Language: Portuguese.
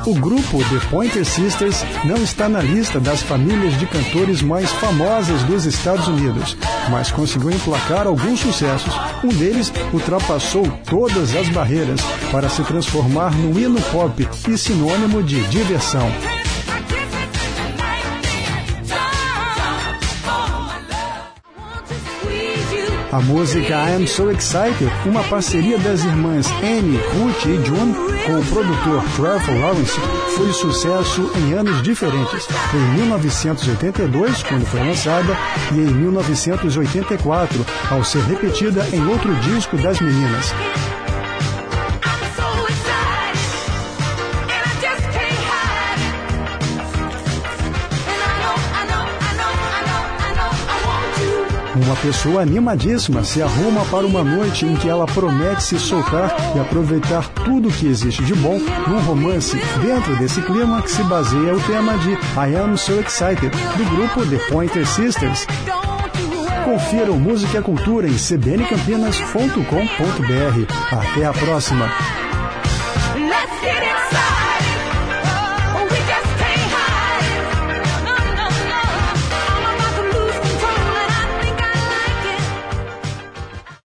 O grupo The Pointer Sisters não está na lista das famílias de cantores mais famosas dos Estados Unidos, mas conseguiu emplacar alguns sucessos. Um deles ultrapassou todas as barreiras para se transformar num hino pop e sinônimo de diversão. A música I Am So Excited, uma parceria das irmãs Annie, Ruth e June com o produtor Trevor Lawrence, foi sucesso em anos diferentes. Foi em 1982, quando foi lançada, e em 1984, ao ser repetida em outro disco das meninas. Uma pessoa animadíssima se arruma para uma noite em que ela promete se soltar e aproveitar tudo que existe de bom num romance dentro desse clima que se baseia o tema de I Am So Excited, do grupo The Pointer Sisters. Confira o Música e Cultura em cbncampinas.com.br. Até a próxima!